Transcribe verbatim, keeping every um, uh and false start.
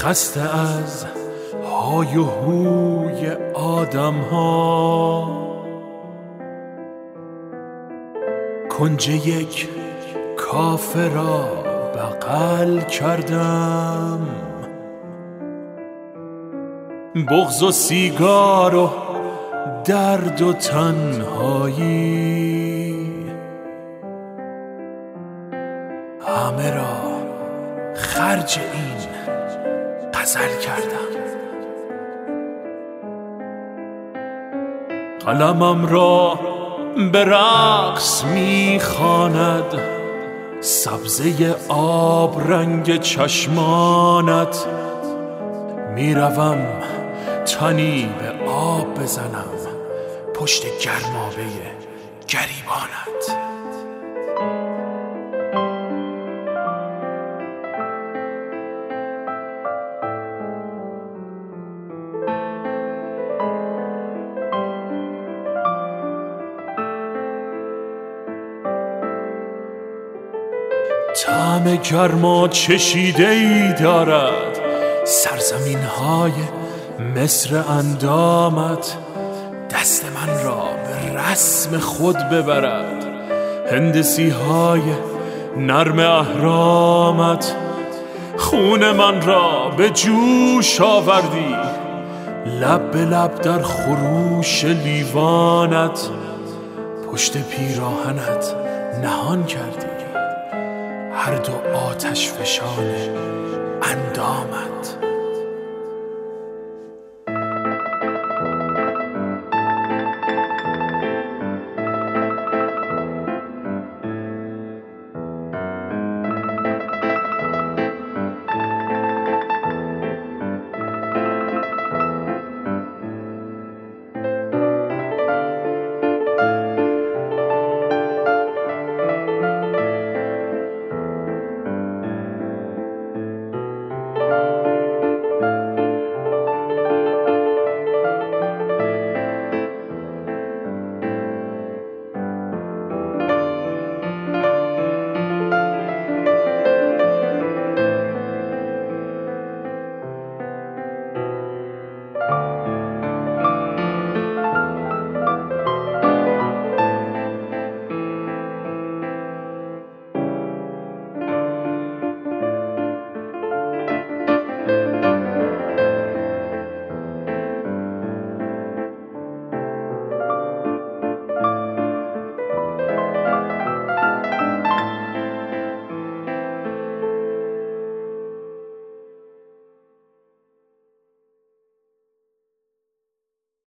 خسته از های و هوی آدم ها، کنج یک کافه را بغل کردم، بغض و سیگار و درد و تنهایی، همه را خرج این غزل کردم. قلمم را به رقص میخواند سبزه آب رنگ چشمانت، میروم تنی به آب بزنم پشت گرمابه گریبانت. طعم گرما چشیده ای دارد سرزمین های مصر اندامت، دست من را به رسم خود ببرد هندسی های نرم اهرامت. خون من را به جوش آوردی لب به لب در خروش لیوانت، پشت پیراهنت نهان کردی هر دو آتش فشان اندامت.